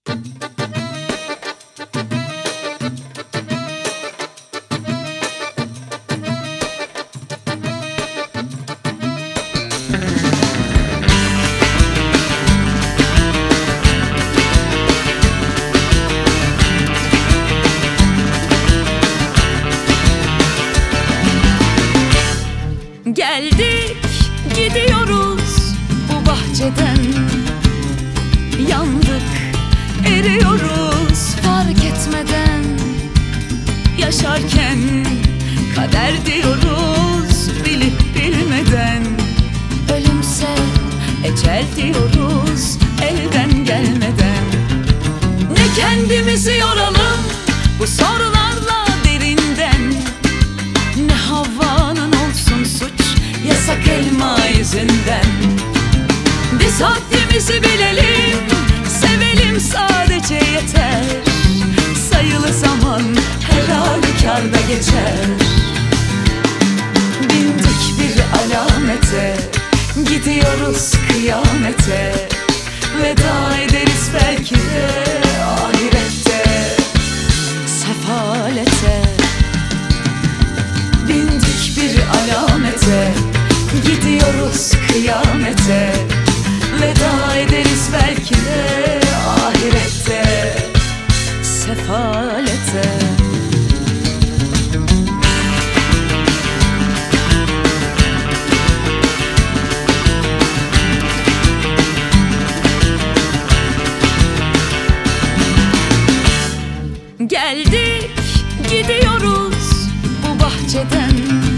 Geldik gidiyoruz bu bahçeden, yandık eriyoruz fark etmeden. Yaşarken kader diyoruz bilip bilmeden, ölümse ecel diyoruz elden gelmeden. Ne kendimizi yoralım bu sorularla derinden, ne Havva'nın olsun suç yasak elma yüzünden. Biz haddimizi bilelim, sevelim sadece yeter. Sayılı zaman her halükarda geçer. Bindik bir alamete, gidiyoruz kıyamete. Veda ederiz belki de ahirette sefalete. Bindik bir alamete, gidiyoruz kıyamete. Veda ederiz belki de ahirette sefalete. Geldik gidiyoruz bu bahçeden,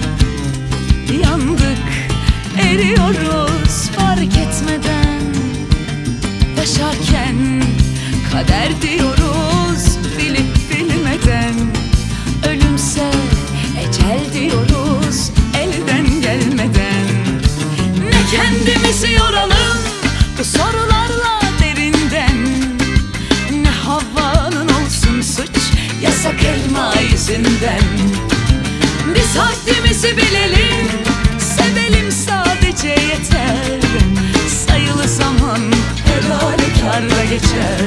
yandık eriyoruz fark etmeden. Yaşarken kader diyoruz bilip bilmeden, ölümse ecel diyoruz elden gelmeden. Ne kendimizi yoralım bu sorularla derinden, ne Havva'nın olsun suç yasak elma yüzünden. Biz haddimizi bilelim, sevelim sadece yeter. Sayılı zaman her halükarda geçer.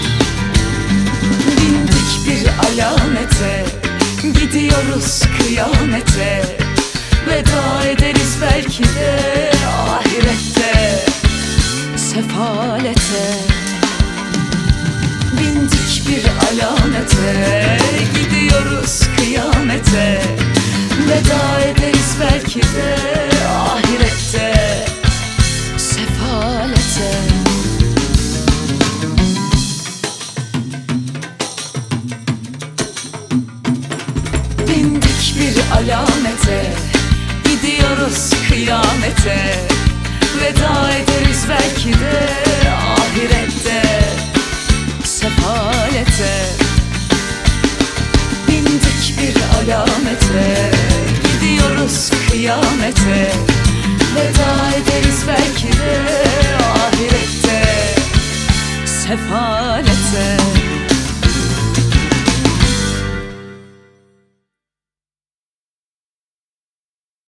Bindik bir alamete, gidiyoruz kıyamete. Veda ederiz belki de ahirette sefalete. Bindik bir alamete, gidiyoruz kıyamete. Veda ederiz belki de ahirette sefalete. Bindik bir alamete, gidiyoruz kıyamete. Veda ederiz belki de ahirette sefalete. Bindik bir alamete, gidiyoruz kıyamete. Veda ederiz belki de ahirette sefalete.